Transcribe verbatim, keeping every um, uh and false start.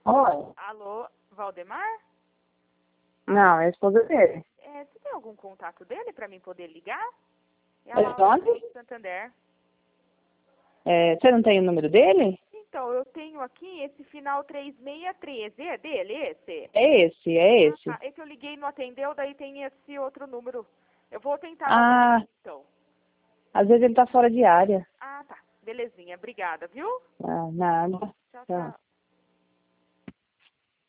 Oi. Alô, Valdemar? Não, é a esposa dele. É, você tem algum contato dele para mim poder ligar? É É a de Laura onde? de Santander. É, você não tem o número dele? Então, eu tenho aqui esse final três seis um três. É dele esse? É esse, é Ah, esse. tá. É que eu liguei e não atendeu, daí tem esse outro número. Eu vou tentar Ah, novamente, então. às vezes ele tá fora de área. Ah, tá. Belezinha. Obrigada, viu? Ah, nada. Tchau, Tchau. tchau.